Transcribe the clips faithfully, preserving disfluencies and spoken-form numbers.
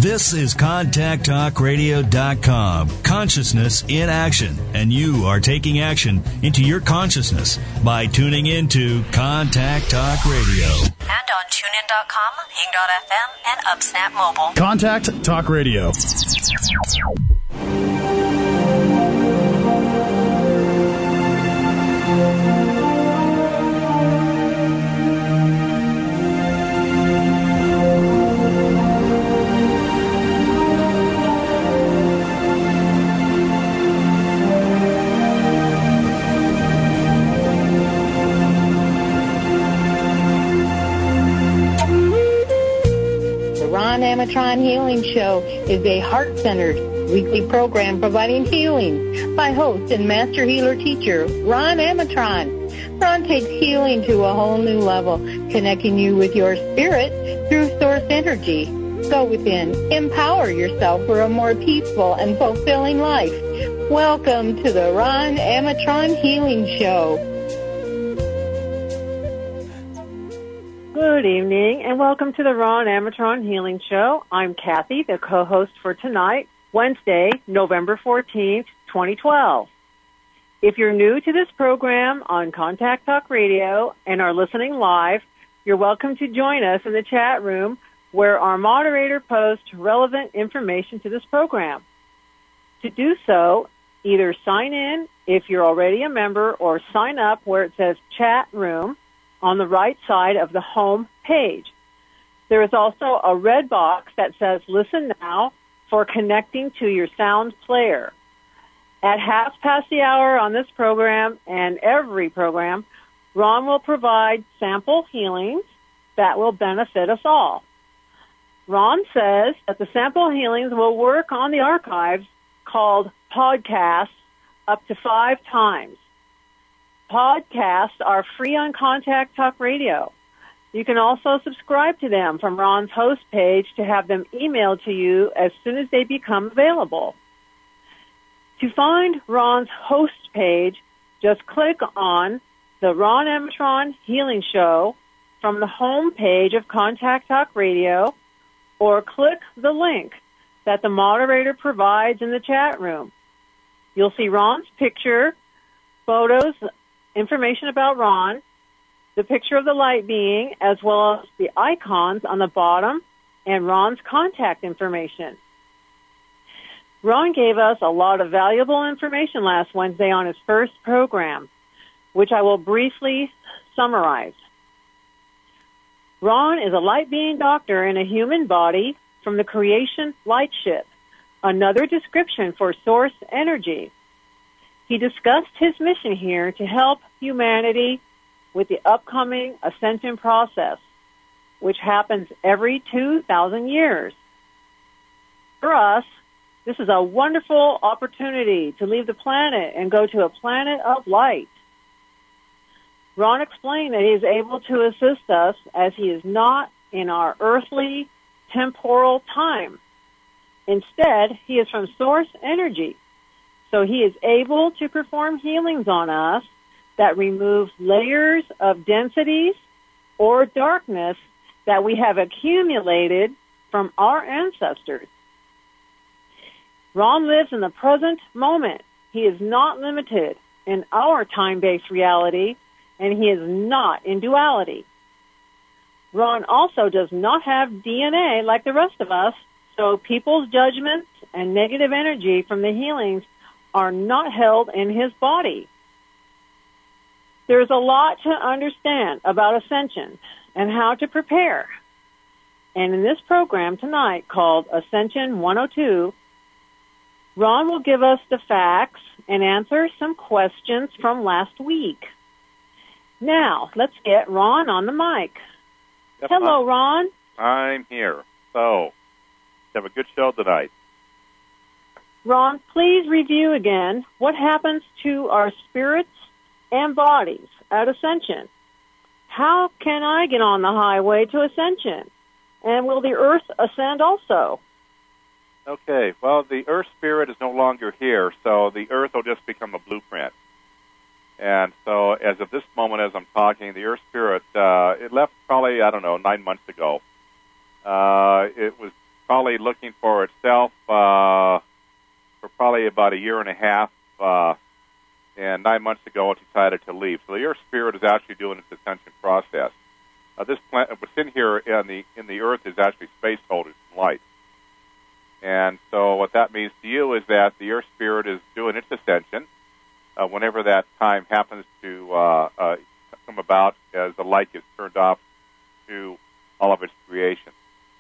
This is contact talk radio dot com. Consciousness in action. And you are taking action into your consciousness by tuning into Contact Talk Radio. And on tune in dot com, Hing dot F M, and UpSnap Mobile. Contact Talk Radio. Ron Amatron Healing Show is a heart-centered weekly program providing healing by host and master healer teacher Ron Amatron. Ron takes healing to a whole new level, connecting you with your spirit through source energy. Go within, empower yourself for a more peaceful and fulfilling life. Welcome to the Ron Amatron Healing Show. Good evening, and welcome to the Ron Amatron Healing Show. I'm Kathy, the co-host for tonight, Wednesday, November fourteenth, twenty twelve. If you're new to this program on Contact Talk Radio and are listening live, you're welcome to join us in the chat room where our moderator posts relevant information to this program. To do so, either sign in if you're already a member or sign up where it says chat room on the right side of the home page. There is also a red box that says Listen Now for connecting to your sound player. At half past the hour on this program and every program, Ron will provide sample healings that will benefit us all. Ron says that the sample healings will work on the archives called podcasts up to five times. Podcasts are free on Contact Talk Radio. You can also subscribe to them from Ron's host page to have them emailed to you as soon as they become available. To find Ron's host page, just click on the Ron Amatron Healing Show from the home page of Contact Talk Radio, or click the link that the moderator provides in the chat room. You'll see Ron's picture, photos, information about Ron, the picture of the light being, as well as the icons on the bottom, and Ron's contact information. Ron gave us a lot of valuable information last Wednesday on his first program, which I will briefly summarize. Ron is a light being doctor in a human body from the creation light ship, another description for source energy. He discussed his mission here to help humanity with the upcoming ascension process, which happens every two thousand years. For us, this is a wonderful opportunity to leave the planet and go to a planet of light. Ron explained that he is able to assist us as he is not in our earthly temporal time. Instead, he is from source energy. So he is able to perform healings on us that remove layers of densities or darkness that we have accumulated from our ancestors. Ron lives in the present moment. He is not limited in our time-based reality, and he is not in duality. Ron also does not have D N A like the rest of us, so people's judgments and negative energy from the healings are not held in his body. There's a lot to understand about ascension and how to prepare. And in this program tonight called Ascension one oh two, Ron will give us the facts and answer some questions from last week. Now, let's get Ron on the mic. Yep, Hello, Ron. I'm here. So, have a good show tonight. Ron, please review again what happens to our spirits and bodies at Ascension. How can I get on the highway to Ascension? And will the Earth ascend also? Okay, well, the Earth spirit is no longer here, so the Earth will just become a blueprint. And so as of this moment, as I'm talking, the Earth spirit, uh, it left probably, I don't know, nine months ago. Uh, it was probably looking for itself uh, for probably about a year and a half, uh, and nine months ago it decided to leave. So the Earth Spirit is actually doing its ascension process. Uh, this planet, what's in here in the in the Earth is actually space holders and light. And so what that means to you is that the Earth Spirit is doing its ascension. Uh, whenever that time happens to uh, uh, come about, as the light gets turned off to all of its creation.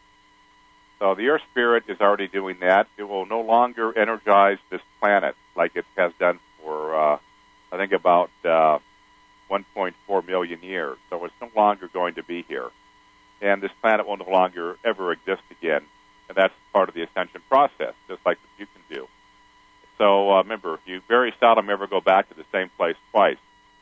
So the Earth Spirit is already doing that. It will no longer energize this planet like it has done for, uh, I think, about uh, one point four million years. So it's no longer going to be here. And this planet will no longer ever exist again. And that's part of the ascension process, just like what you can do. So uh, remember, you very seldom ever go back to the same place twice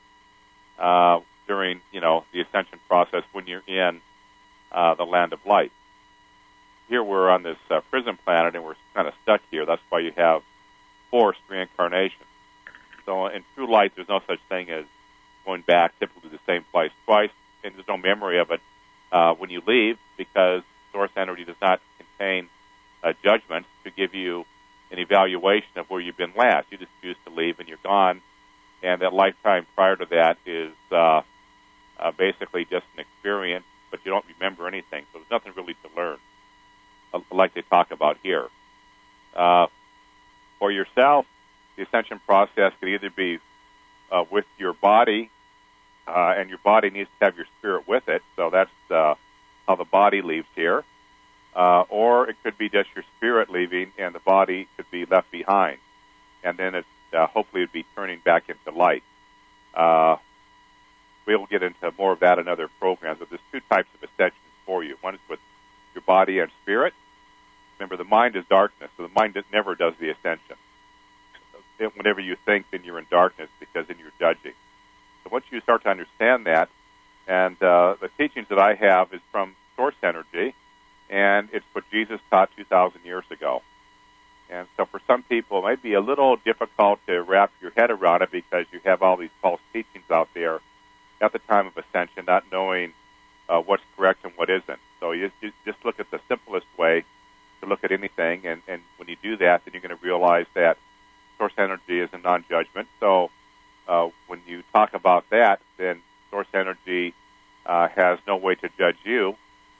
uh, during, you know, the ascension process when you're in uh, the land of light. Here we're on this uh, prison planet, and we're kind of stuck here. That's why you have forced reincarnation. So in true light, there's no such thing as going back typically to the same place twice, and there's no memory of it uh, when you leave, because source energy does not contain uh, judgments to give you an evaluation of where you've been last. You just choose to leave, and you're gone, and that lifetime prior to that is uh, uh, basically just an experience, but you don't remember anything, so there's nothing really to learn, uh, like they talk about here. Uh, for yourself, the ascension process could either be uh, with your body, uh, and your body needs to have your spirit with it, so that's uh, how the body leaves here. Uh, or it could be just your spirit leaving, and the body could be left behind. And then it uh, hopefully would be turning back into light. Uh, we'll get into more of that in other programs, but there's two types of ascensions for you. One is with your body and spirit. Remember, the mind is darkness, so the mind never does the ascension. Whenever you think, then you're in darkness, because then you're judging. So once you start to understand that, and uh, the teachings that I have is from source energy, and it's what Jesus taught two thousand years ago. And so for some people, it might be a little difficult to wrap your head around it, because you have all these false teachings out there at the time of ascension, not knowing uh, what's correct and what isn't. So you, you just look at the simplest way to look at anything, and, and when you do that, then you're going to realize that source energy is a non-judgment. So uh, when you talk about that, then source energy uh, has no way to judge you,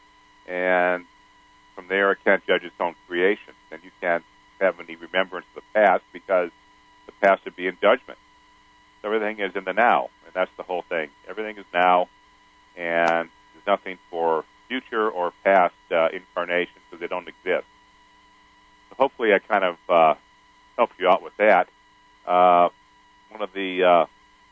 and from there, it can't judge its own creation, and you can't have any remembrance of the past, because the past would be in judgment. So everything is in the now, and that's the whole thing. Everything is now, and there's nothing for future or past uh, incarnations, because they don't exist. So hopefully I kind of uh, helped you out with that. Uh, one of the uh,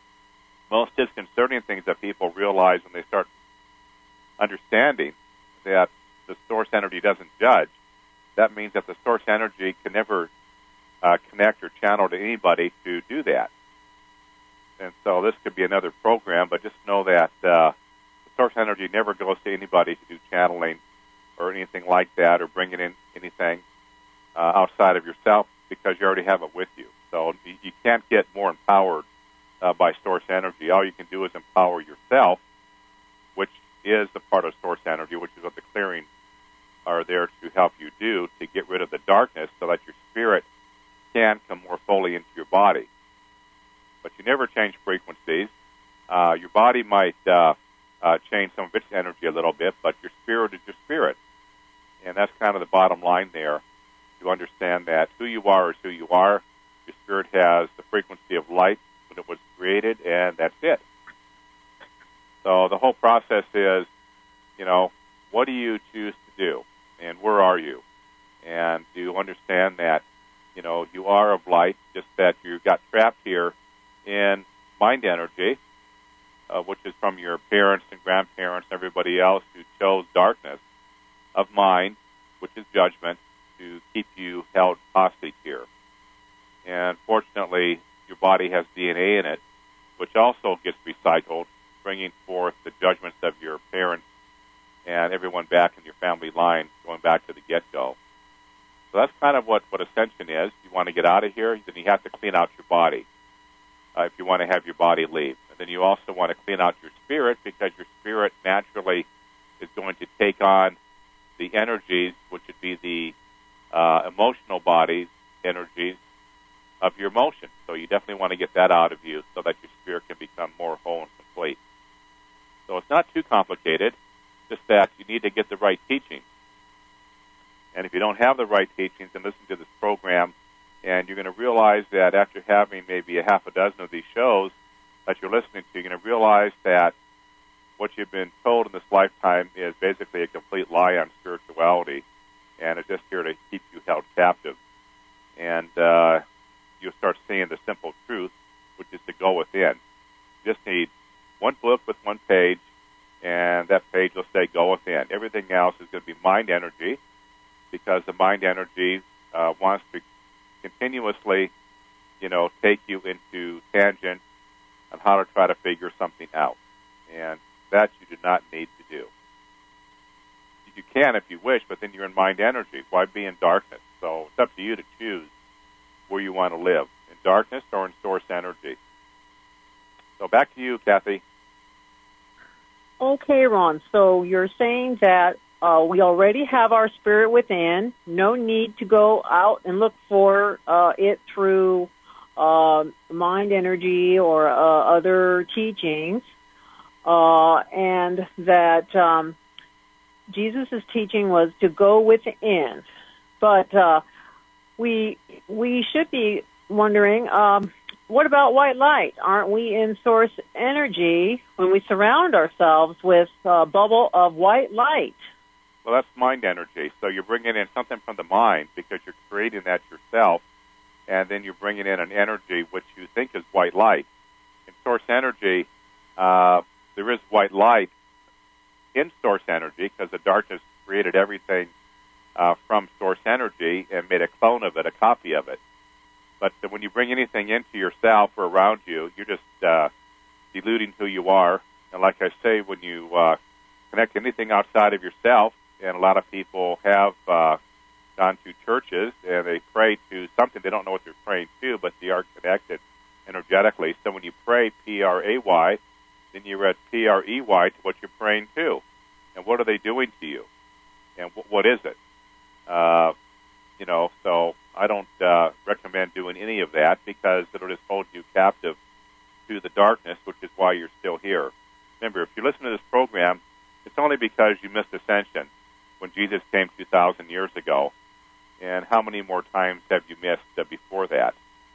most disconcerting things that people realize when they start understanding that the source energy doesn't judge, that means that the source energy can never uh, connect or channel to anybody to do that. And so this could be another program, but just know that uh, the source energy never goes to anybody to do channeling or anything like that, or bringing in anything uh, outside of yourself, because you already have it with you. So you, you can't get more empowered uh, by source energy. All you can do is empower yourself, which is the part of source energy, which is what the clearing are there to help you do, to get rid of the darkness so that your spirit can come more fully into your body. But you never change frequencies. Uh, your body might uh, uh, change some of its energy a little bit, but your spirit is your spirit. And that's kind of the bottom line there, to understand that who you are is who you are. Your spirit has the frequency of light when it was created, and that's it. So the whole process is, you know, what do you choose to do? And where are you? And do you understand that, you know, you are of light, just that you got trapped here in mind energy, uh, which is from your parents and grandparents and everybody else who chose darkness of mind, which is judgment, to keep you held hostage here. And fortunately, your body has D N A in it, which also gets recycled, bringing forth the judgments of your parents and everyone back in your family line, going back to the get-go. So that's kind of what, what ascension is. You want to get out of here, then you have to clean out your body uh, if you want to have your body leave. And then you also want to clean out your spirit, because your spirit naturally is going to take on the energies, which would be the uh, emotional bodies, energies of your emotion. So you definitely want to get that out of you so that your spirit can become more whole and complete. So it's not too complicated, just that you need to get the right teaching. And if you don't have the right teachings, then listen to this program, and you're going to realize that after having maybe a half a dozen of these shows that you're listening to, you're going to realize that what you've been told in this lifetime is basically a complete lie on spirituality, and it's just here to keep you held captive. And uh, you'll start seeing the simple truth, which is to go within. You just need one book with one page, and that page will say go within. Everything else is going to be mind energy, because the mind energy uh, wants to continuously, you know, take you into tangent on how to try to figure something out. And that you do not need to do. You can if you wish, but then you're in mind energy. Why be in darkness? So it's up to you to choose where you want to live, in darkness or in source energy. So back to you, Kathy. Okay, Ron. So you're saying that uh, we already have our spirit within. No need to go out and look for uh, it through uh, mind energy or uh, other teachings. Uh, and that um, Jesus' teaching was to go within. But uh, we we should be wondering, um, what about white light? Aren't we in source energy when we surround ourselves with a bubble of white light? Well, that's mind energy. So you're bringing in something from the mind because you're creating that yourself, and then you're bringing in an energy which you think is white light. In source energy, uh, there is white light in source energy because the darkness created everything uh, from source energy and made a clone of it, a copy of it. But when you bring anything into yourself or around you, you're just uh, diluting who you are. And like I say, when you uh, connect anything outside of yourself, and a lot of people have uh, gone to churches and they pray to something, they don't know what they're praying to, but they are connected energetically. So when you pray P R A Y, then you read P R E Y to what you're praying to. And what are they doing to you? And w- what is it? Uh, you know, so I don't uh, recommend doing any of that because it'll just hold you captive to the darkness, which is why you're still here. Remember, if you listen to this program, it's only because you missed Ascension when Jesus came two thousand years ago. And how many more times have you missed uh, before that?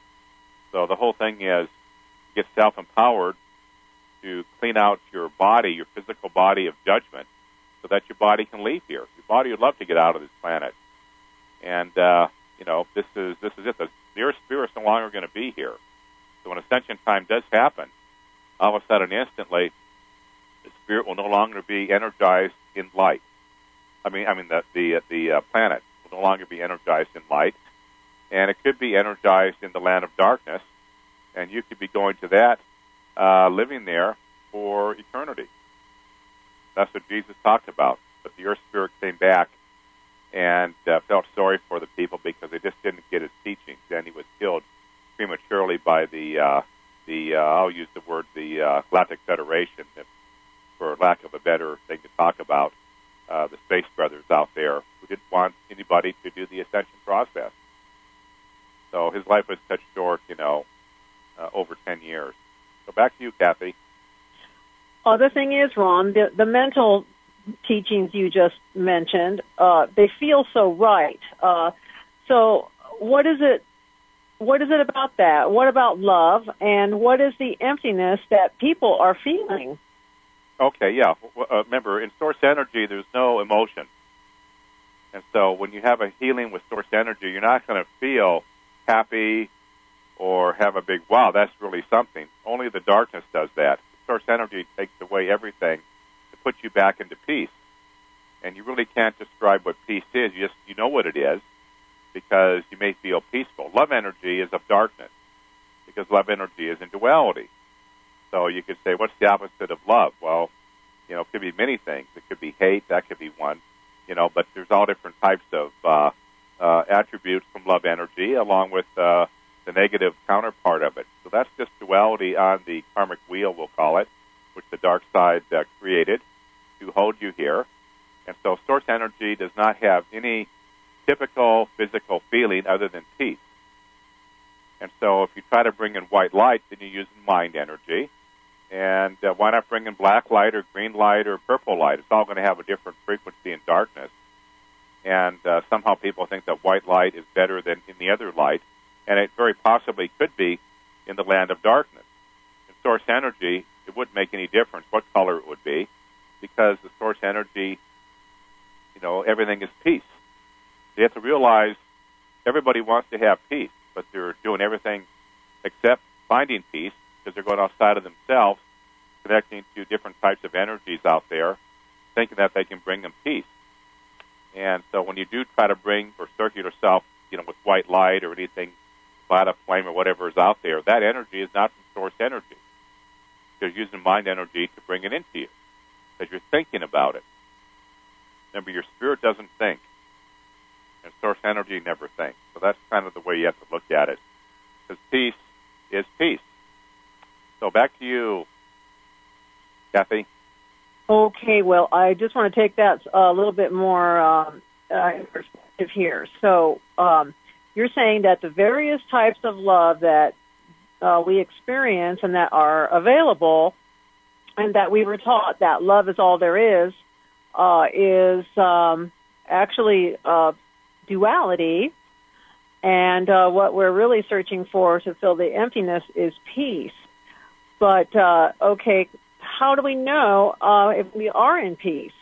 So the whole thing is get self-empowered to clean out your body, your physical body of judgment, so that your body can leave here. Your body would love to get out of this planet. And, uh, you know, this is this is it. The nearest spirit's no longer going to be here. So when ascension time does happen, all of a sudden, instantly, the spirit will no longer be energized in light. I mean, I mean the the the uh, planet will no longer be energized in light, and it could be energized in the land of darkness, and you could be going to that, uh, living there for eternity. That's what Jesus talked about. But the earth spirit came back and uh, felt sorry for the people because they just didn't get his teachings, and he was killed prematurely by the uh, the uh, I'll use the word the uh, Galactic Federation, if, for lack of a better thing to talk about, uh, the space brothers out there who didn't want anybody to do the ascension process. So his life was cut short, you know, uh, over ten years. So back to you, Kathy. Other thing is, Ron, the, the mental teachings you just mentioned, uh, they feel so right. Uh, so what is it? What is it about that? What about love? And what is the emptiness that people are feeling? Okay, yeah. Uh, remember, in source energy, there's no emotion. And so when you have a healing with source energy, you're not going to feel happy or have a big, wow, that's really something. Only the darkness does that. Source energy takes away everything to put you back into peace. And you really can't describe what peace is. You just you know what it is because you may feel peaceful. Love energy is of darkness because love energy is in duality. So you could say, what's the opposite of love? Well, you know, it could be many things. It could be hate. That could be one. You know, but there's all different types of uh, uh, attributes from love energy along with uh, the negative counterpart of it. So that's just duality on the karmic wheel, we'll call it, which the dark side uh, created to hold you here. And so source energy does not have any typical physical feeling other than peace. And so if you try to bring in white light, then you're using mind energy. And uh, why not bring in black light or green light or purple light? It's all going to have a different frequency in darkness. And uh, somehow people think that white light is better than in the other light, and it very possibly could be in the land of darkness. In source energy, it wouldn't make any difference what color it would be, because the source energy, you know, everything is peace. You have to realize everybody wants to have peace, but they're doing everything except finding peace, because they're going outside of themselves, connecting to different types of energies out there, thinking that they can bring them peace. And so when you do try to bring or circuit yourself, you know, with white light or anything, light up flame or whatever is out there, that energy is not from source energy. You're using mind energy to bring it into you, because you're thinking about it. Remember, your spirit doesn't think, and source energy never thinks. So that's kind of the way you have to look at it, because peace is peace. So back to you, Kathy. Okay, well, I just want to take that a little bit more um, uh, perspective here. So um, you're saying that the various types of love that uh, we experience and that are available, and that we were taught that love is all there is, uh, is um, actually uh, duality, and uh, what we're really searching for to fill the emptiness is peace. But, uh, okay, how do we know uh, if we are in peace?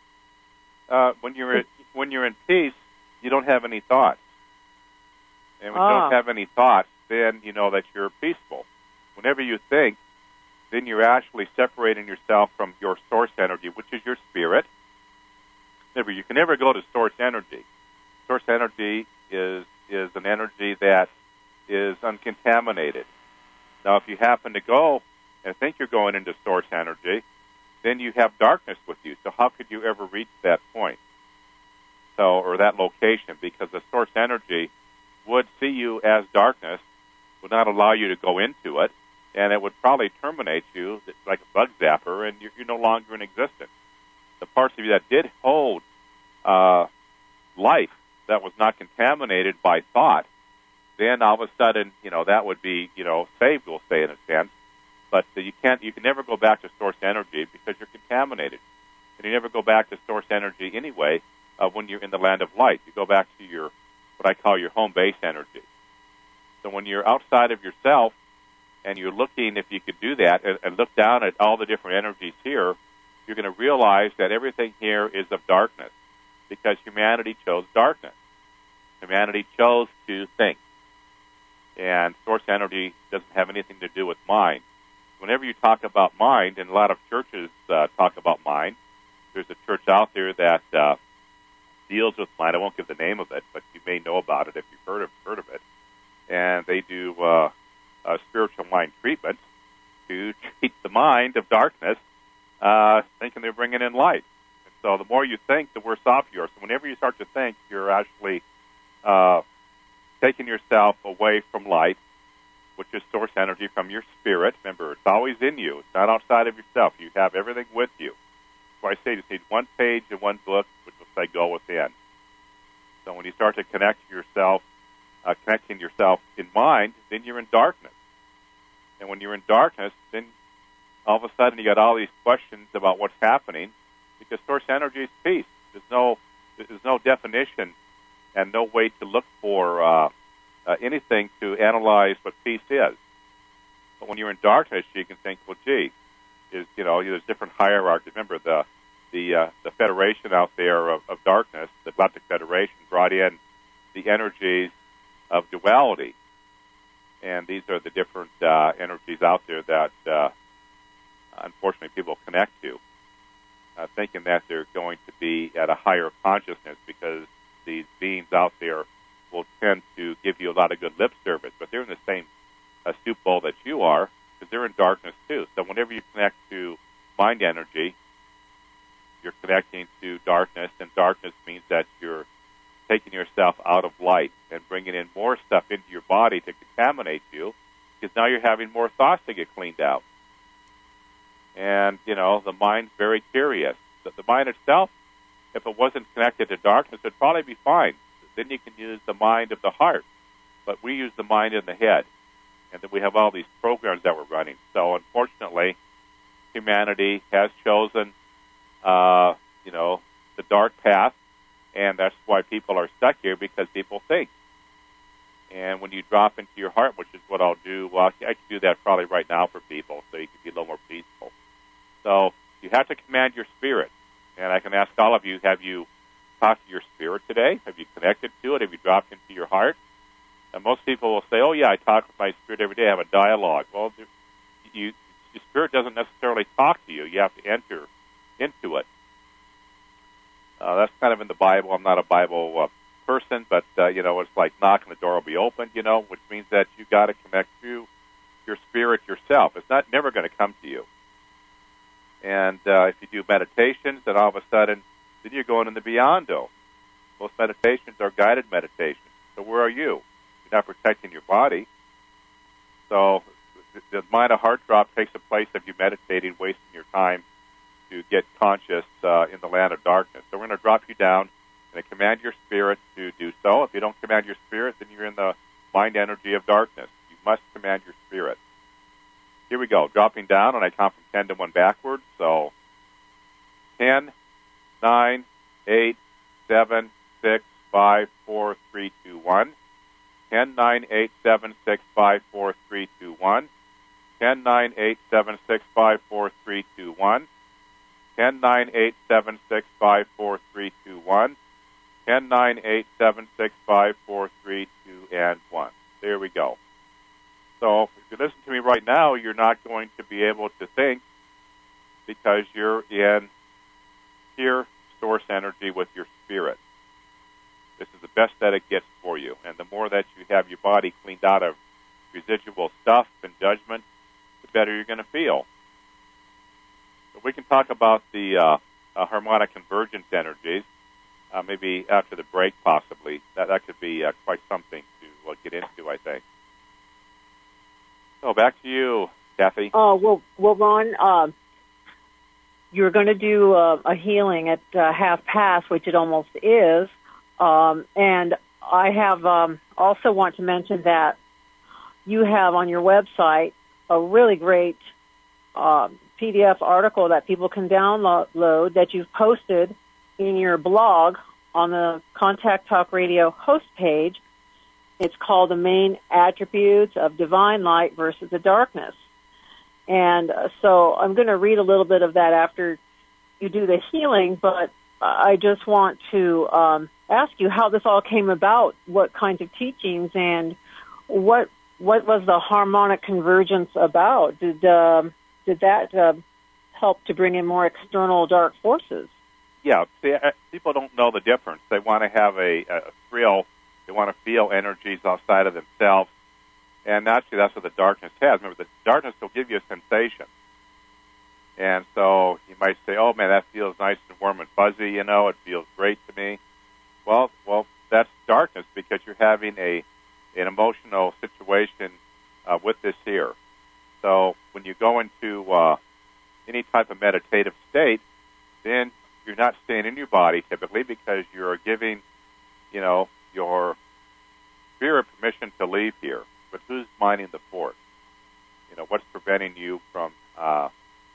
Uh, when you're in, when you're in peace, you don't have any thoughts. And when ah. you don't have any thoughts, then you know that you're peaceful. Whenever you think, then you're actually separating yourself from your source energy, which is your spirit. Never, you can never go to source energy. Source energy is is an energy that is uncontaminated. Now, if you happen to go and think you're going into source energy, then you have darkness with you. So how could you ever reach that point? So, or that location, because the source energy would see you as darkness, would not allow you to go into it, and it would probably terminate you like a bug zapper, and you're, you're no longer in existence. The parts of you that did hold uh, life that was not contaminated by thought, then all of a sudden, you know, that would be, you know, saved, we'll say, in a sense. But uh, you can't, you can never go back to source energy because you're contaminated. And you never go back to source energy anyway uh, when you're in the land of light. You go back to your, what I call your home base energy. So when you're outside of yourself and you're looking, if you could do that, and, and look down at all the different energies here, you're going to realize that everything here is of darkness because humanity chose darkness. Humanity chose to think. And source energy doesn't have anything to do with mind. Whenever you talk about mind, and a lot of churches uh, talk about mind, there's a church out there that uh, deals with mind. I won't give the name of it, but you may know about it if you've heard of, heard of it. And they do uh, uh, spiritual mind treatment to treat the mind of darkness, uh, thinking they're bringing in light. And so the more you think, the worse off you are. So whenever you start to think, you're actually uh, taking yourself away from light, which is source energy from your spirit. Remember, it's always in you. It's not outside of yourself. You have everything with you. So I say you just need one page and one book, which will say go within. So when you start to connect yourself, uh, connecting yourself in mind, then you're in darkness. And when you're in darkness, then all of a sudden you got all these questions about what's happening, because source energy is peace. There's no, there's no definition and no way to look for uh, uh, anything to analyze what peace is. But when you're in darkness, you can think, well, gee, is you know, there's different hierarchies. Remember the the uh, the Federation out there of, of darkness, the Galactic Federation, brought in the energies of duality, and these are the different uh, energies out there that uh, unfortunately people connect to, uh, thinking that they're going to be at a higher consciousness because these beings out there will tend to give you a lot of good lip service, but they're in the same uh, soup bowl that you are, because they're in darkness too. So whenever you connect to mind energy, you're connecting to darkness, and darkness means that you're taking yourself out of light and bringing in more stuff into your body to contaminate you, because now you're having more thoughts to get cleaned out. And, you know, the mind's very curious. The, the mind itself if it wasn't connected to darkness, it'd probably be fine. Then you can use the mind of the heart. But we use the mind in the head. And then we have all these programs that we're running. So unfortunately, humanity has chosen, uh, you know, the dark path. And that's why people are stuck here, because people think. And when you drop into your heart, which is what I'll do, well, I can do that probably right now for people so you can be a little more peaceful. So you have to command your spirit. And I can ask all of you, have you talked to your spirit today? Have you connected to it? Have you dropped into your heart? And most people will say, oh, yeah, I talk with my spirit every day. I have a dialogue. Well, you, your spirit doesn't necessarily talk to you. You have to enter into it. Uh, that's kind of in the Bible. I'm not a Bible uh, person, but, uh, you know, it's like knocking, the door will be opened, you know, which means that you got to connect to your spirit yourself. It's not never going to come to you. And uh, if you do meditations, then all of a sudden, then you're going in the beyondo. Most meditations are guided meditations. So where are you? You're not protecting your body. So the, the mind of heart drop takes the place of you meditating, wasting your time to get conscious uh, in the land of darkness. So we're going to drop you down and command your spirit to do so. If you don't command your spirit, then you're in the mind energy of darkness. You must command your spirit. Here we go, dropping down, and I count from ten to one backwards. So ten, nine, eight, seven, six, five, four, three, two, one. ten, nine, eight, seven, six, five, four, three, two, one. ten, nine, eight, seven, six, five, four, three, two, one. ten, nine, eight, seven, six, five, four, three, two, one. ten, nine, eight, seven, six, five, four, three, two, and one. There we go. So if you listen to me right now, you're not going to be able to think because you're in pure source energy with your spirit. This is the best that it gets for you. And the more that you have your body cleaned out of residual stuff and judgment, the better you're going to feel. So we can talk about the uh, uh, harmonic convergence energies, uh, maybe after the break possibly. That, that could be uh, quite something to uh, get into, I think. So back to you, Kathy. Oh, well, well, Ron, uh, you're going to do uh, a healing at uh, half past, which it almost is. Um, and I have um, also want to mention that you have on your website a really great uh, P D F article that people can download that you've posted in your blog on the Contact Talk Radio host page. It's called The Main Attributes of Divine Light versus the Darkness. And uh, so I'm going to read a little bit of that after you do the healing, but I just want to um, ask you how this all came about, what kinds of teachings, and what what was the harmonic convergence about? Did uh, did that uh, help to bring in more external dark forces? Yeah, see, people don't know the difference. They want to have a, a thrill. They want to feel energies outside of themselves. And actually, that's what the darkness has. Remember, the darkness will give you a sensation. And so you might say, oh, man, that feels nice and warm and fuzzy, you know, it feels great to me. Well, well, that's darkness because you're having a an emotional situation uh, with this here. So when you go into uh, any type of meditative state, then you're not staying in your body typically because you're giving, you know, your spirit permission to leave here. But who's minding the fort? You know, what's preventing you from, uh,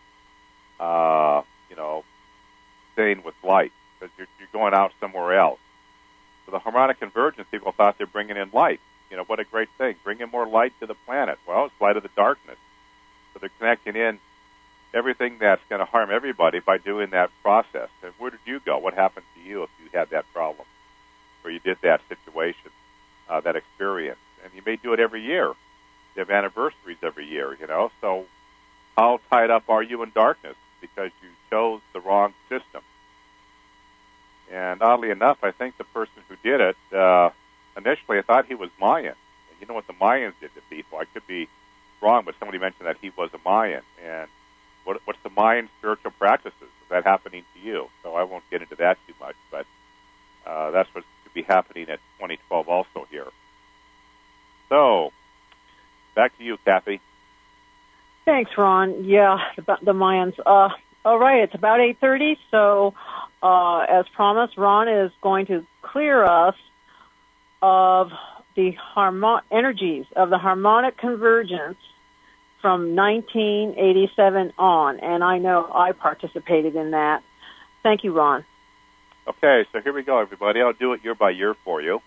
uh, you know, staying with light? Because you're, you're going out somewhere else. So the harmonic convergence, people thought they're bringing in light. You know, what a great thing. Bring in more light to the planet. Well, it's light of the darkness. So they're connecting in everything that's going to harm everybody by doing that process. And where did you go? What happened to you if you had that problem? Or you did that situation, uh, that experience. And you may do it every year. You have anniversaries every year, you know. So how tied up are you in darkness? Because you chose the wrong system. And oddly enough, I think the person who did it, uh, initially I thought he was Mayan. And you know what the Mayans did to people? I could be wrong, but somebody mentioned that he was a Mayan. And what, what's the Mayan spiritual practices? Is that happening to you? So I won't get into that too much, but uh, that's what could be happening at twenty twelve also here. So, back to you, Kathy. Thanks, Ron. Yeah, about the Mayans. Uh, all right, it's about eight thirty, so uh, as promised, Ron is going to clear us of the harmo- energies of the harmonic convergence from nineteen eighty-seven on, and I know I participated in that. Thank you, Ron. Okay, so here we go, everybody. I'll do it year by year for you.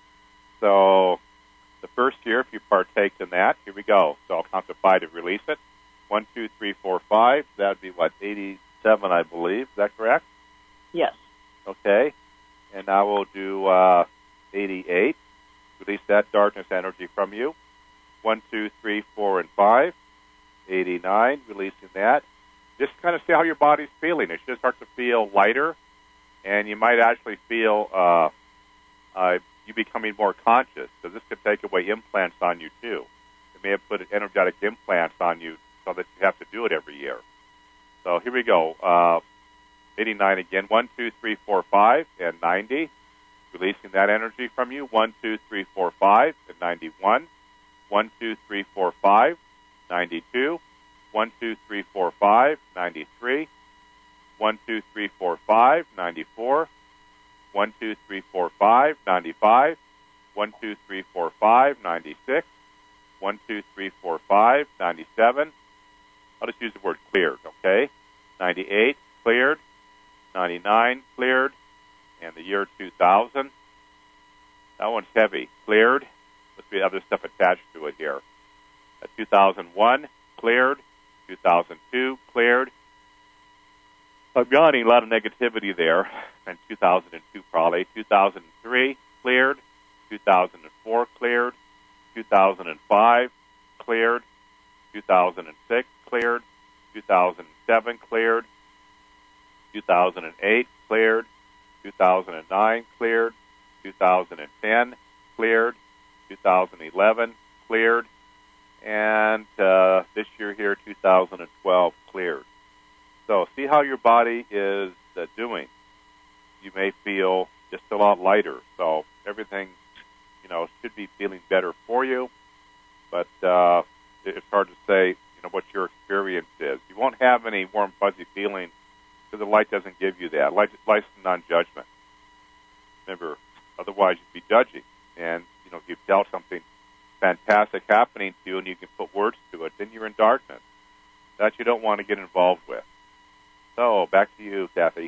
So the first year, if you partake in that, here we go. So I'll count to five to release it. One, two, three, four, five. That would be, what, eighty-seven, I believe. Is that correct? Yes. Okay. And now we'll do uh, eighty-eight. Release that darkness energy from you. One, two, three, four, and five. eighty-nine, releasing that. Just kind of see how your body's feeling. It should start to feel lighter, and you might actually feel uh, uh, you becoming more conscious, because this could take away implants on you, too. It may have put energetic implants on you so that you have to do it every year. So here we go. Uh, eighty-nine again. One, two, three, four, five, and ninety. Releasing that energy from you. One, two, three, four, five, and ninety-one. One, two, three, four, five, ninety-two. One, two, three, four, five, ninety-three. One, two, three, four, five, ninety-four. One, two, three, four, five, ninety-five. One, two, three, four, five, ninety-six. One, two, three, four, five, ninety-seven. I'll just use the word cleared, okay? ninety-eight, cleared. ninety-nine, cleared. And the year two thousand, that one's heavy. Cleared. Must be other stuff attached to it here. Uh, two thousand one, cleared. two thousand two, cleared. I'm yawning, a lot of negativity there. And two thousand two probably. two thousand three, cleared. two thousand four, cleared. two thousand five, cleared. two thousand six, cleared. two thousand seven, cleared. two thousand eight, cleared. two thousand nine, cleared. two thousand ten, cleared. two thousand eleven, cleared. And uh, this year here, two thousand twelve, cleared. So see how your body is uh, doing. You may feel just a lot lighter. So everything, you know, should be feeling better for you. But uh, it's hard to say, you know, what your experience is. You won't have any warm, fuzzy feeling because the light doesn't give you that. Light, light's non-judgment. Remember, otherwise you'd be judging. And, you know, if you tell something fantastic happening to you and you can put words to it, then you're in darkness. That you don't want to get involved with. So, back to you, Kathy.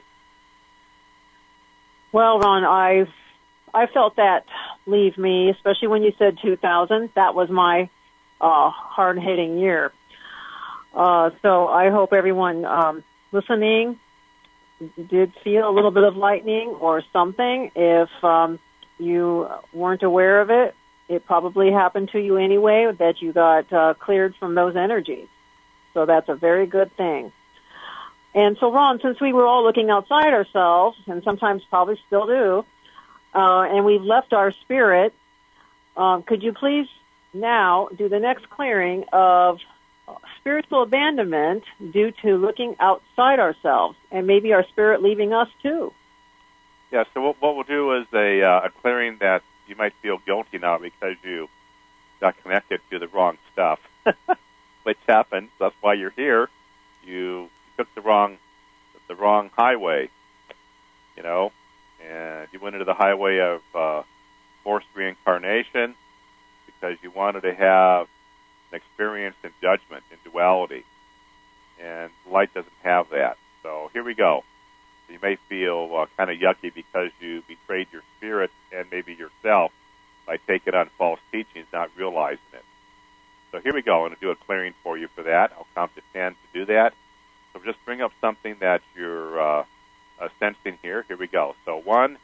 Well, Ron, I I felt that leave me, especially when you said two thousand. That was my uh, hard-hitting year. Uh, so I hope everyone um, listening did feel a little bit of lightning or something. If um, you weren't aware of it, it probably happened to you anyway, that you got uh, cleared from those energies. So that's a very good thing. And so, Ron, since we were all looking outside ourselves, and sometimes probably still do, uh, and we've left our spirit, um, could you please now do the next clearing of spiritual abandonment due to looking outside ourselves, and maybe our spirit leaving us too? Yeah, so what, what we'll do is a, uh, a clearing that you might feel guilty now because you got connected to the wrong stuff, which happens. That's why you're here. You took the wrong the wrong highway, you know, and you went into the highway of uh, forced reincarnation because you wanted to have an experience in judgment, in duality, and light doesn't have that. So here we go. You may feel uh, kind of yucky because you betrayed your spirit and maybe yourself by taking on false teachings, not realizing it. So here we go. I'm going to do a clearing for you for that. I'll count to ten to do that. So just bring up something that you're uh, uh, sensing here. Here we go. So one,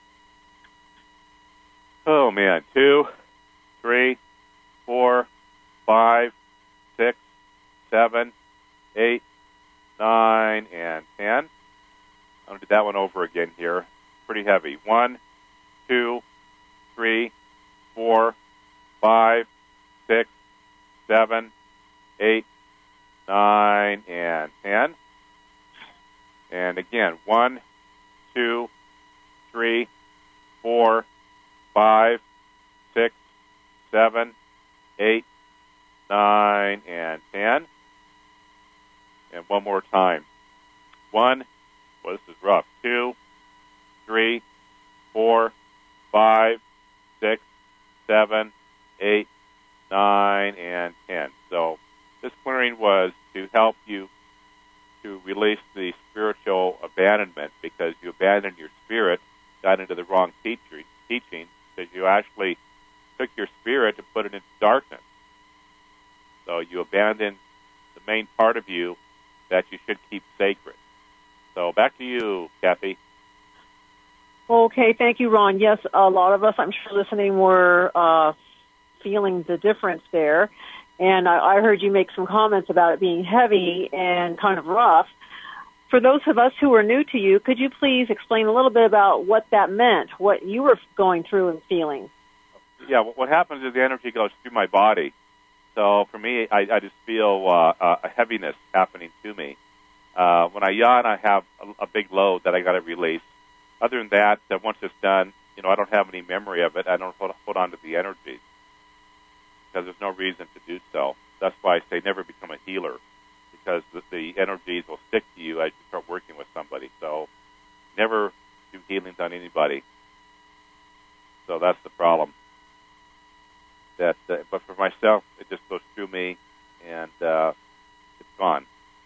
oh man, two, three, four, five, six, seven, eight, nine, and ten. I'm going to do that one over again here. Pretty heavy. One, two, three, four, five, six, seven, eight, nine, and ten. And again, one, two, three, four, five, six, seven, eight, nine, and ten. And one more time. One, well, this is rough. Two, three, four, five, six, seven, eight, nine, and ten. So this clearing was to help you to release the spiritual abandonment, because you abandoned your spirit, got into the wrong teacher, teaching, because you actually took your spirit and put it into darkness. So you abandoned the main part of you that you should keep sacred. So back to you, Kathy. Okay, thank you, Ron. Yes, a lot of us, I'm sure, listening were uh, feeling the difference there. And I, I heard you make some comments about it being heavy and kind of rough. For those of us who are new to you, could you please explain a little bit about what that meant, what you were going through and feeling? Yeah, what happens is the energy goes through my body. So for me, I, I just feel uh, a heaviness happening to me. Uh, when I yawn, I have a, a big load that I got to release. Other than that, uh, once it's done, you know, I don't have any memory of it. I don't hold, hold on to the energies because there's no reason to do so. That's why I say never become a healer, because the, the energies will stick to you as you start working with somebody. So never do healings on anybody. So that's the problem. That, uh, but for myself, it just goes through me, and uh, it's gone.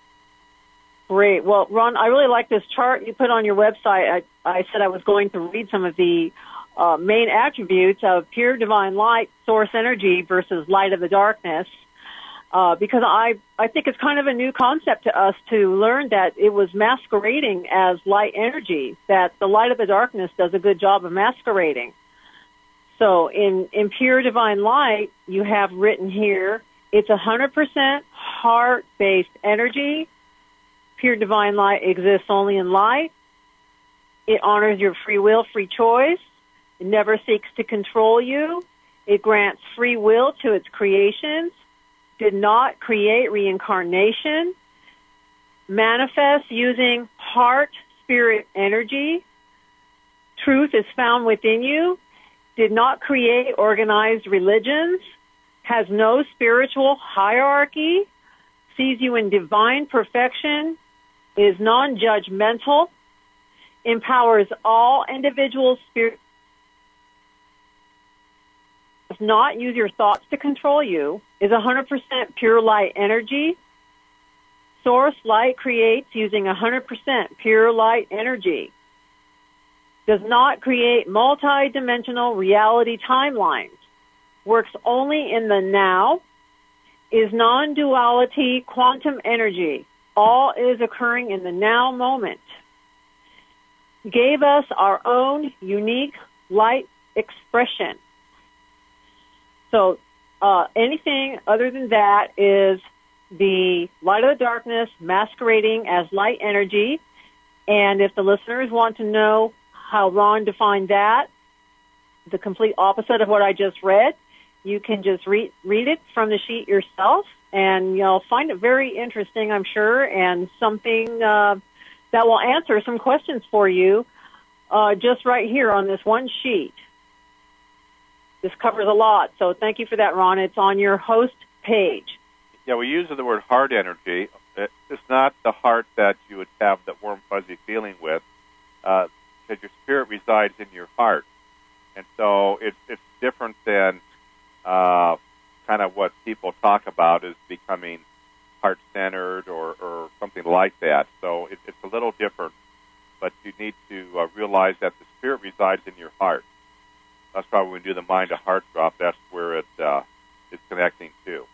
Great. Well, Ron, I really like this chart you put on your website. I, I said I was going to read some of the uh, main attributes of pure divine light, source energy versus light of the darkness, uh, because I, I think it's kind of a new concept to us to learn that it was masquerading as light energy, that the light of the darkness does a good job of masquerading. So in, in pure divine light, you have written here, it's one hundred percent heart-based energy. Pure divine light exists only in light. It honors your free will, free choice. It never seeks to control you. It grants free will to its creations. Did not create reincarnation. Manifests using heart, spirit, energy. Truth is found within you. Did not create organized religions. Has no spiritual hierarchy. Sees you in divine perfection. Is non-judgmental, empowers all individuals' spirit, does not use your thoughts to control you, is one hundred percent pure light energy. Source light creates using one hundred percent pure light energy. Does not create multi-dimensional reality timelines. Works only in the now. Is non-duality quantum energy. All is occurring in the now moment. Gave us our own unique light expression. So uh, anything other than that is the light of the darkness masquerading as light energy. And if the listeners want to know how Ron defined that, the complete opposite of what I just read, you can just read, read it from the sheet yourself. And you'll find it very interesting, I'm sure, and something uh, that will answer some questions for you uh, just right here on this one sheet. This covers a lot, so thank you for that, Ron. It's on your host page. Yeah, we use the word heart energy. It's not the heart that you would have that warm, fuzzy feeling with, uh, because your spirit resides in your heart. And so it's, it's different than... Uh, kind of what people talk about is becoming heart-centered or, or something like that. So it, it's a little different, but you need to uh, realize that the spirit resides in your heart. That's why when we do the mind-to-heart drop, that's where it uh, is connecting to.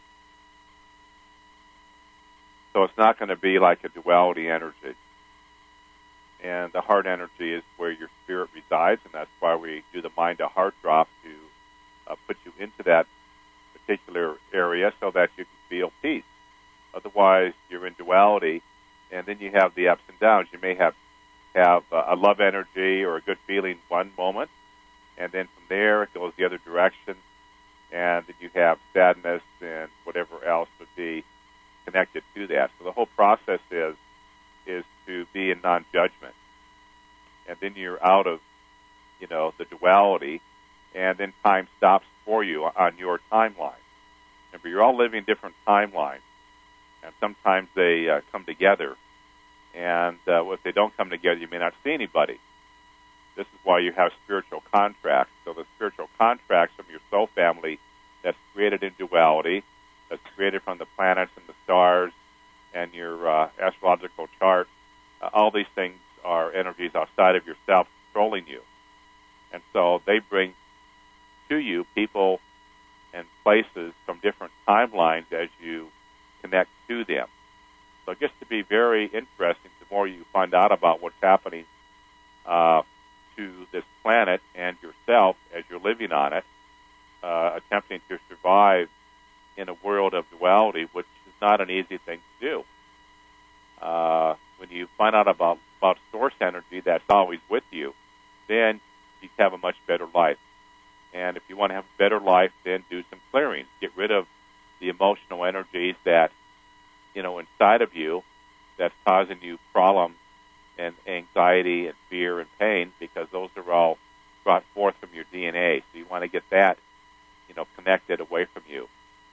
So it's not going to be like a duality energy. And the heart energy is where your spirit resides, and that's why we do the mind-to-heart drop to uh, put you into that particular area so that you can feel peace. Otherwise, you're in duality, and then you have the ups and downs. You may have have a love energy or a good feeling one moment, and then from there it goes the other direction, and then you have sadness and whatever else would be connected to that. So the whole process is is to be in non-judgment, and then you're out of, you know, the duality, and then time stops for you on your timeline. Remember, you're all living different timelines, and sometimes they uh, come together, and uh, if they don't come together, you may not see anybody. this is why you have spiritual contracts. So the spiritual contracts from your soul family that's created in duality, that's created from the planets and the stars and your uh, astrological chart, uh, all these things are energies outside of yourself controlling you. And so they bring to you people and places from different timelines as you connect to them. So it gets to be very interesting the more you find out about what's happening uh, to this planet and yourself as you're living on it, uh, attempting to survive in a world of duality, which is not an easy thing to do. Uh, when you find out about, about source energy that's always with you, then you have a much better life. And if you want to have a better life, then do some clearing. Get rid of the emotional energies that, you know, inside of you that's causing you problems and anxiety and fear and pain, because those are all brought forth from your D N A. So you want to get that, you know, connected away from you.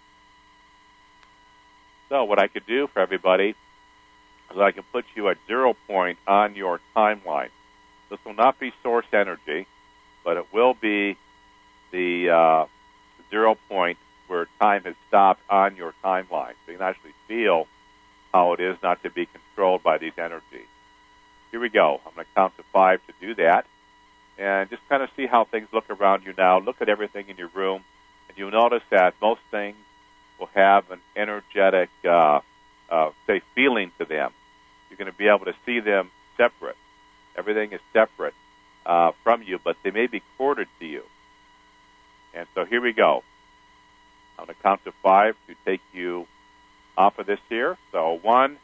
So what I could do for everybody is I can put you at zero point on your timeline. This will not be source energy, but it will be the uh, zero point where time has stopped on your timeline. So you can actually feel how it is not to be controlled by these energies. Here we go. I'm going to count to five to do that. And just kind of see how things look around you now. Look at everything in your room, and you'll notice that most things will have an energetic, uh, uh, say, feeling to them. You're going to be able to see them separate. Everything is separate uh, from you, but they may be corded to you. And so here we go. I'm going to count to five to take you off of this here. So one,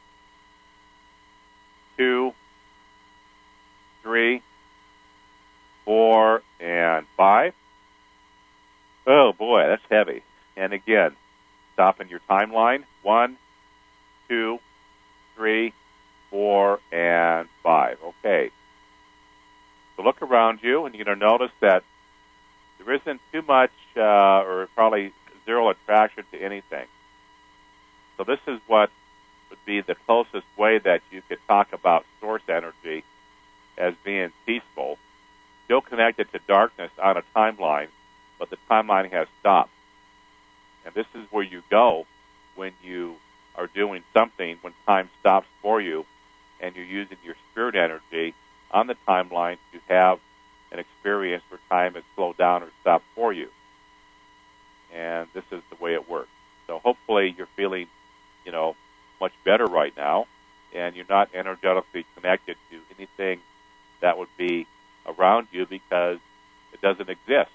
two, three, four, and five. Oh, boy, that's heavy. And again, stop in your timeline. One, two, three, four, and five. Okay. So look around you, and you're going to notice that there isn't too much uh, or probably zero attraction to anything. So this is what would be the closest way that you could talk about source energy as being peaceful, still connected to darkness on a timeline, but the timeline has stopped. And this is where you go when you are doing something, when time stops for you, and you're using your spirit energy on the timeline to have an experience where time has slowed down or stopped for you. And this is the way it works. So hopefully you're feeling, you know, much better right now, and you're not energetically connected to anything that would be around you because it doesn't exist.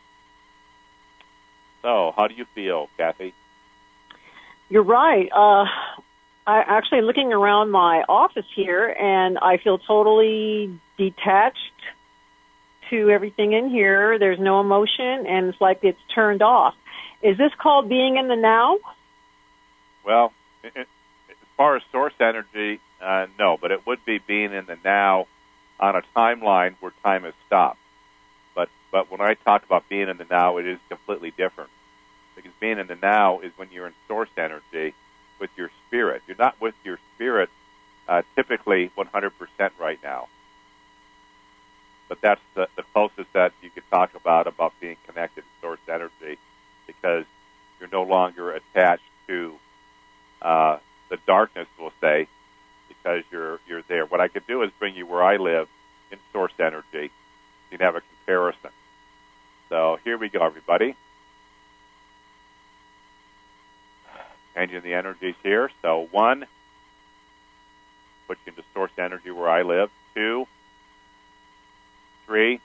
So how do you feel, Kathy? You're right. Uh, I actually looking around my office here, and I feel totally detached to everything in here. There's no emotion, and it's like it's turned off. Is this called being in the now? Well, it, it, as far as source energy, uh, no, but it would be being in the now on a timeline where time has stopped. But but when I talk about being in the now, it is completely different. Because being in the now is when you're in source energy with your spirit. You're not with your spirit uh, typically one hundred percent right now. But that's the, the closest that you could talk about, about being connected to source energy, because you're no longer attached to uh, the darkness, we'll say, because you're you're there. What I could do is bring you where I live in source energy, so you can have a comparison. So here we go, everybody. Changing the energies here. So one, put you into source energy where I live. Two, three,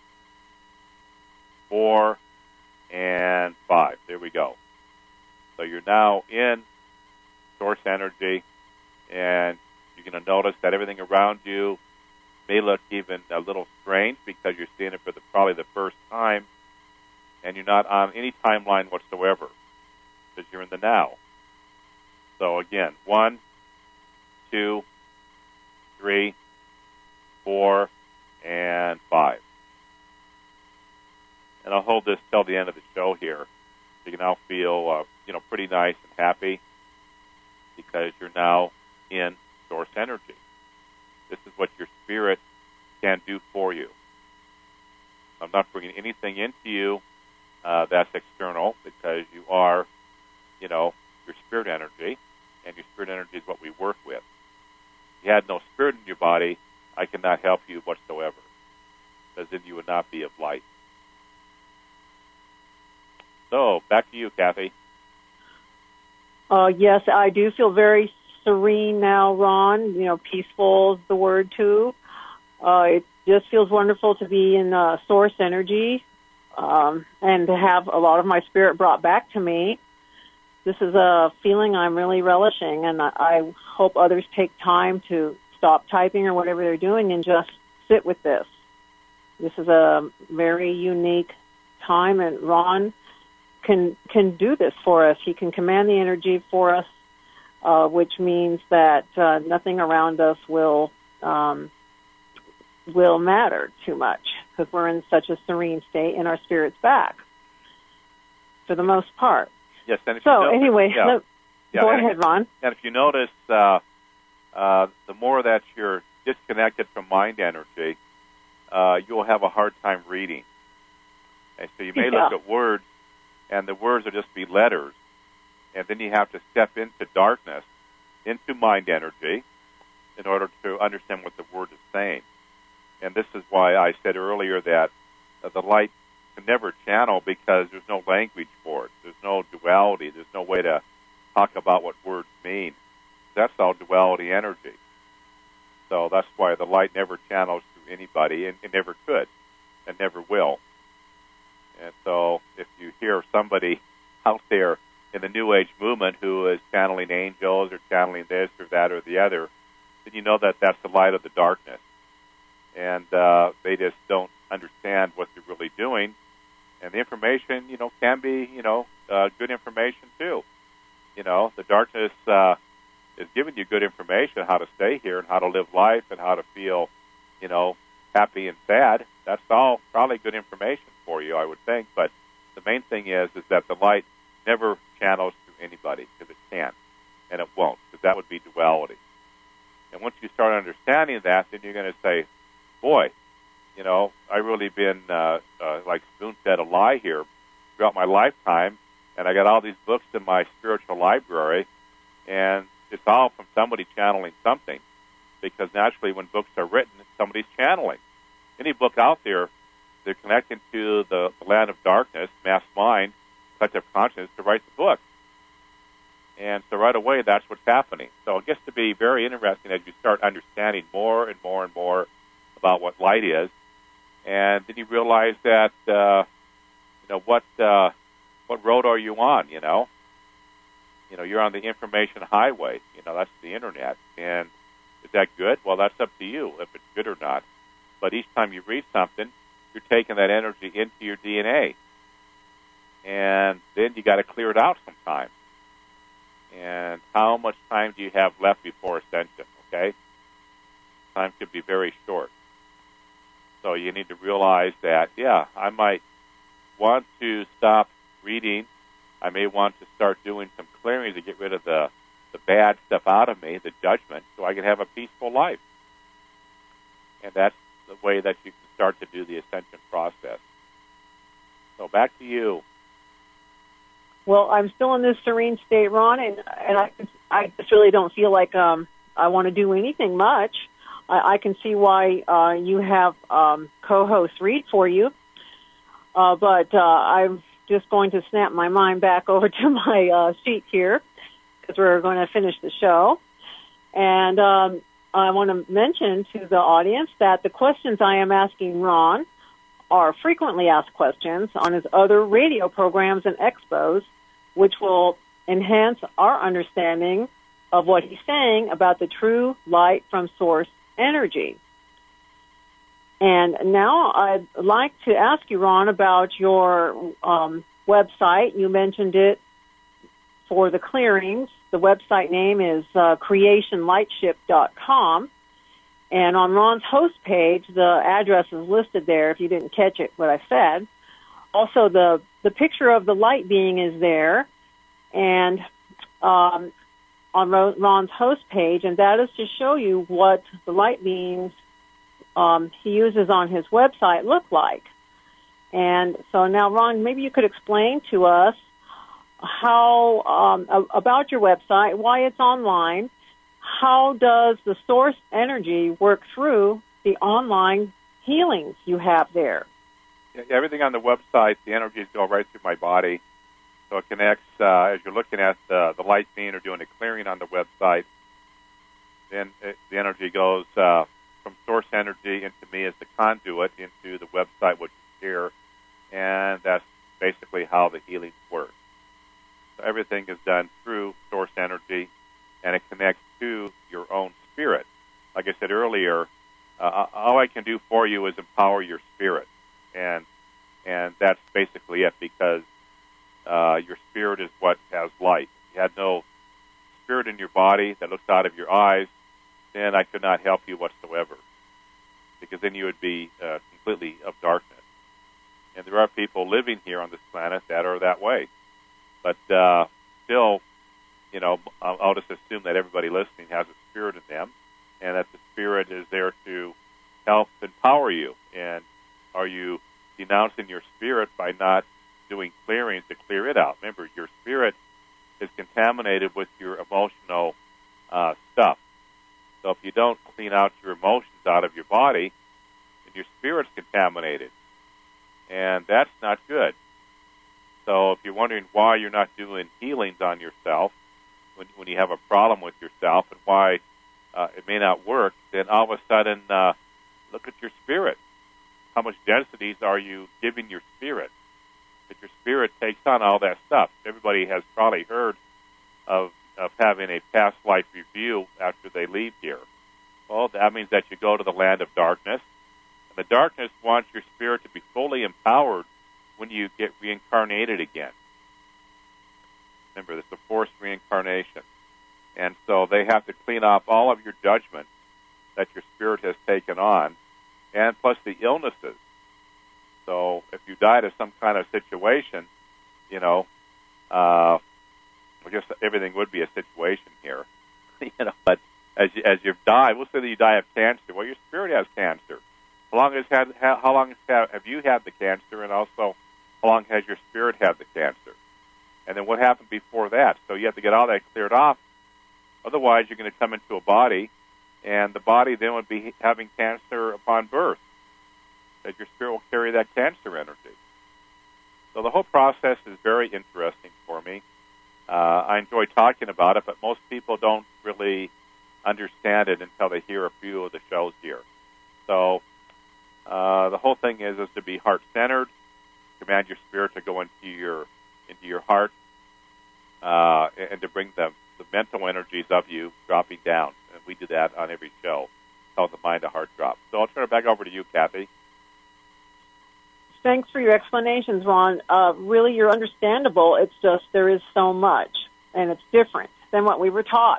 four, and five. There we go. So you're now in source energy, and you're going to notice that everything around you may look even a little strange because you're seeing it for the, probably the first time, and you're not on any timeline whatsoever because you're in the now. So again, one, two, three, four, and five. And I'll hold this till the end of the show here, so you can now feel, uh, you know, pretty nice and happy because you're now in source energy. This is what your spirit can do for you. I'm not bringing anything into you uh, that's external, because you are, you know, your spirit energy, and your spirit energy is what we work with. If you had no spirit in your body, I cannot help you whatsoever, because then you would not be of light. So, back to you, Kathy. Uh, yes, I do feel very serene now, Ron. You know, peaceful is the word, too. Uh, it just feels wonderful to be in uh, source energy um, and to have a lot of my spirit brought back to me. This is a feeling I'm really relishing, and I, I hope others take time to stop typing or whatever they're doing and just sit with this. This is a very unique time, and Ron can can do this for us. He can command the energy for us, uh, which means that uh, nothing around us will um, will matter too much, because we're in such a serene state and our spirit's back for the most part. Yes, and if so you notice, anyway, yeah. Look, Yeah, go and, ahead, Ron. And if you notice, uh, uh, the more that you're disconnected from mind energy, uh, you'll have a hard time reading. And so you may Yeah. look at words, and the words will just be letters, and then you have to step into darkness, into mind energy, in order to understand what the word is saying. And this is why I said earlier that uh, the light can never channel, because there's no language for it. There's no duality. There's no way to talk about what words mean. That's all duality energy. So that's why the light never channels through anybody, and it never could, and never will. And so if you hear somebody out there in the New Age movement who is channeling angels or channeling this or that or the other, then you know that that's the light of the darkness. And uh, they just don't understand what they're really doing. And the information, you know, can be, you know, uh, good information too. You know, the darkness uh, is giving you good information how to stay here and how to live life and how to feel, you know, happy and sad. That's all probably good information for you, I would think. But the main thing is, is that the light never channels through anybody, because it can't, and it won't, because that would be duality. And once you start understanding that, then you're going to say, boy, you know, I've really been, uh, uh, like Spoon said, a lie here throughout my lifetime, and I got all these books in my spiritual library, and it's all from somebody channeling something, because naturally when books are written, somebody's channeling. Any book out there, they're connecting to the, the land of darkness, mass mind, collective consciousness, to write the book. And so right away, that's what's happening. So it gets to be very interesting as you start understanding more and more and more about what light is. And then you realize that, uh, you know, what uh, what road are you on, you know? You know, you're on the information highway. You know, that's the Internet. And is that good? Well, that's up to you if it's good or not. But each time you read something, you're taking that energy into your D N A. And then you got to clear it out sometime. And how much time do you have left before ascension, okay? Time could be very short. So you need to realize that, yeah, I might want to stop reading. I may want to start doing some clearing to get rid of the, the bad stuff out of me, the judgment, so I can have a peaceful life. And that's the way that you can start to do the ascension process. So back to you. Well, I'm still in this serene state, Ron, and and I I just really don't feel like um I want to do anything much. I, I can see why uh, you have um, co-hosts read for you, uh, but uh, I'm just going to snap my mind back over to my uh, sheet here, because we're going to finish the show. And um, I want to mention to the audience that the questions I am asking Ron are frequently asked questions on his other radio programs and expos, which will enhance our understanding of what he's saying about the true light from source energy. And now I'd like to ask you, Ron, about your um, website. You mentioned it for the clearings. The website name is uh, creation lightship dot com. And on Ron's host page, the address is listed there if you didn't catch it, what I said. Also, the, the picture of the light being is there, and um, on Ron's host page, and that is to show you what the light beings um, he uses on his website look like. And so now, Ron, maybe you could explain to us how um, about your website, why it's online, how does the source energy work through the online healings you have there? Yeah, everything on the website, the energies go right through my body. So it connects, uh, as you're looking at the, the light beam or doing a clearing on the website, then it, the energy goes uh, from source energy into me as the conduit into the website, which is here, and that's basically how the healings work. So everything is done through source energy, and it connects to your own spirit. Like I said earlier, uh, all I can do for you is empower your spirit, and and that's basically it, because uh, your spirit is what has light. If you had no spirit in your body that looks out of your eyes, then I could not help you whatsoever, because then you would be uh, completely of darkness. And there are people living here on this planet that are that way. But uh, still, you know, I'll, I'll just assume that everybody listening has a spirit in them, and that the spirit is there to help empower you. And are you denouncing your spirit by not doing clearings to clear it out? Remember, your spirit is contaminated with your emotional uh, stuff. So if you don't clean out your emotions out of your body, then your spirit's contaminated. And that's not good. So if you're wondering why you're not doing healings on yourself when, when you have a problem with yourself and why uh, it may not work, then all of a sudden uh, look at your spirit. How much densities are you giving your spirit? That your spirit takes on all that stuff. Everybody has probably heard of, of having a past life review after they leave here. Well, that means that you go to the land of darkness. And the darkness wants your spirit to be fully empowered when you get reincarnated again. Remember, it's a forced reincarnation. And so they have to clean up all of your judgment that your spirit has taken on, and plus the illnesses. So if you died of some kind of situation, you know, uh, I guess everything would be a situation here, you know, but as you, as you've died, we'll say that you die of cancer. Well, your spirit has cancer. How long has had? How, how long has, have you had the cancer, and also how long has your spirit had the cancer? And then what happened before that? So you have to get all that cleared off. Otherwise, you're going to come into a body, and the body then would be having cancer upon birth. That your spirit will carry that cancer energy. So the whole process is very interesting for me. Uh, I enjoy talking about it, but most people don't really understand it until they hear a few of the shows here. So uh, the whole thing is is to be heart-centered, command your spirit to go into your into your heart, uh, and to bring the, the mental energies of you dropping down. And we do that on every show, called the Mind to Heart Drop. So I'll turn it back over to you, Kathy. Thanks for your explanations, Ron. Uh, really, you're understandable. It's just there is so much, and it's different than what we were taught.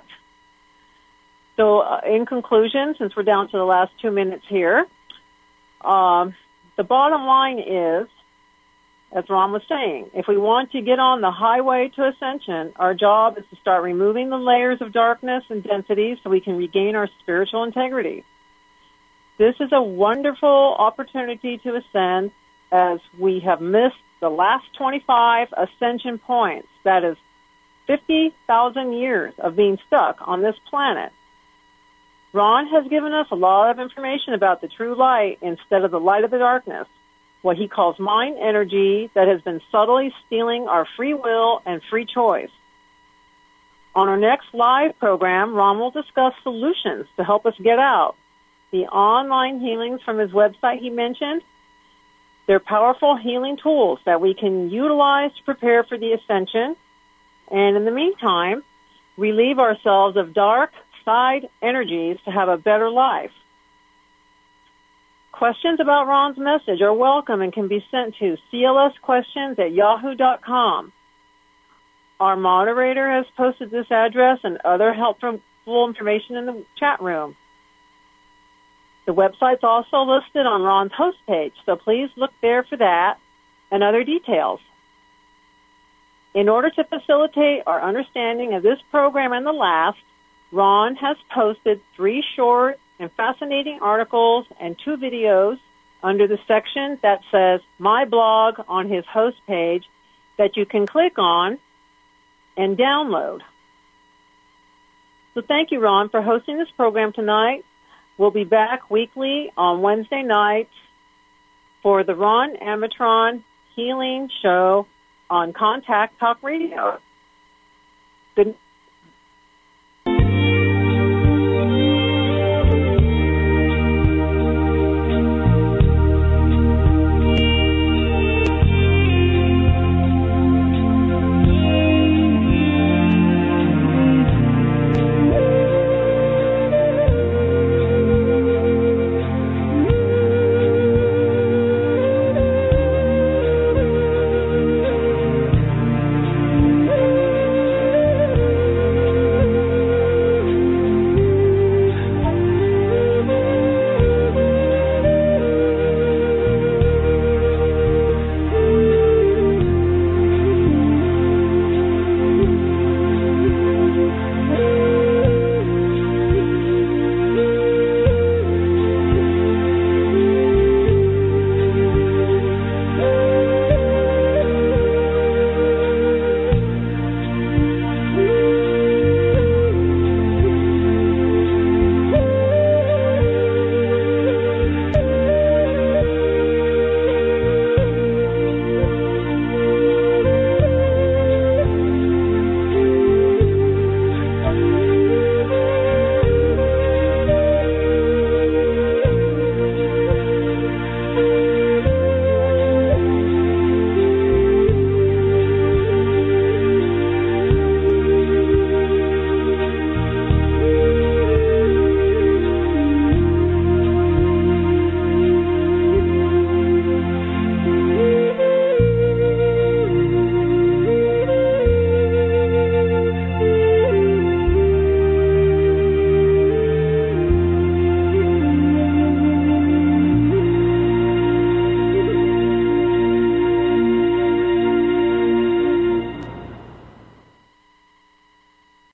So uh, in conclusion, since we're down to the last two minutes here, um, the bottom line is, as Ron was saying, if we want to get on the highway to ascension, our job is to start removing the layers of darkness and density so we can regain our spiritual integrity. This is a wonderful opportunity to ascend, as we have missed the last twenty-five ascension points. That is fifty thousand years of being stuck on this planet. Ron has given us a lot of information about the true light instead of the light of the darkness, what he calls mind energy that has been subtly stealing our free will and free choice. On our next live program, Ron will discuss solutions to help us get out. The online healings from his website he mentioned, they're powerful healing tools that we can utilize to prepare for the ascension. And in the meantime, relieve ourselves of dark side energies to have a better life. Questions about Ron's message are welcome and can be sent to c l s questions at yahoo dot com. Our moderator has posted this address and other helpful information in the chat room. The website's also listed on Ron's host page, so please look there for that and other details. In order to facilitate our understanding of this program and the last, Ron has posted three short and fascinating articles and two videos under the section that says My Blog on his host page that you can click on and download. So thank you, Ron, for hosting this program tonight. We'll be back weekly on Wednesday nights for the Ron Amatron Healing Show on Contact Talk Radio. Good